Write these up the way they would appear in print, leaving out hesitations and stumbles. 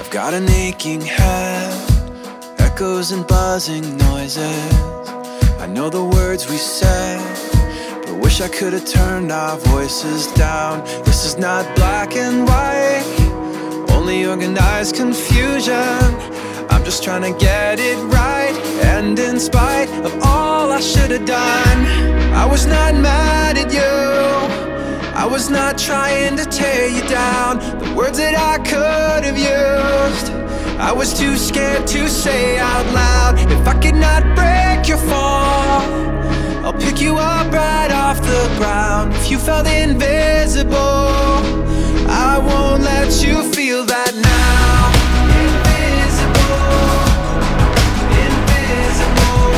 I've got an aching head, echoes and buzzing noises. I know the words we said, but wish I could have turned our voices down. This is not black and white, only organized confusion. I'm just trying to get it right, and in spite of all I should have done, I was not mad at you, I was not trying to tear you down. The words that I could have used, I was too scared to say out loud. If I could not break your fall, I'll pick you up right off the ground. If you felt invisible, I won't let you feel that now. Invisible, invisible,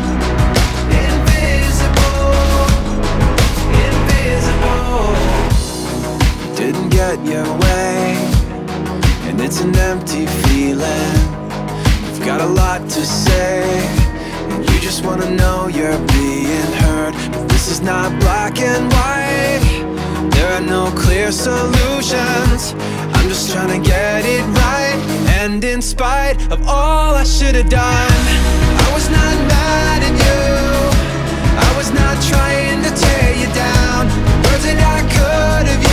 invisible, invisible. Didn't get your way, and it's an empty feeling. You've got a lot to say, and you just wanna know you're being heard. But this is not black and white, there are no clear solutions. I'm just trying to get it right, and in spite of all I should have done, I was not mad at you, I was not trying to tear you down. The words that I could have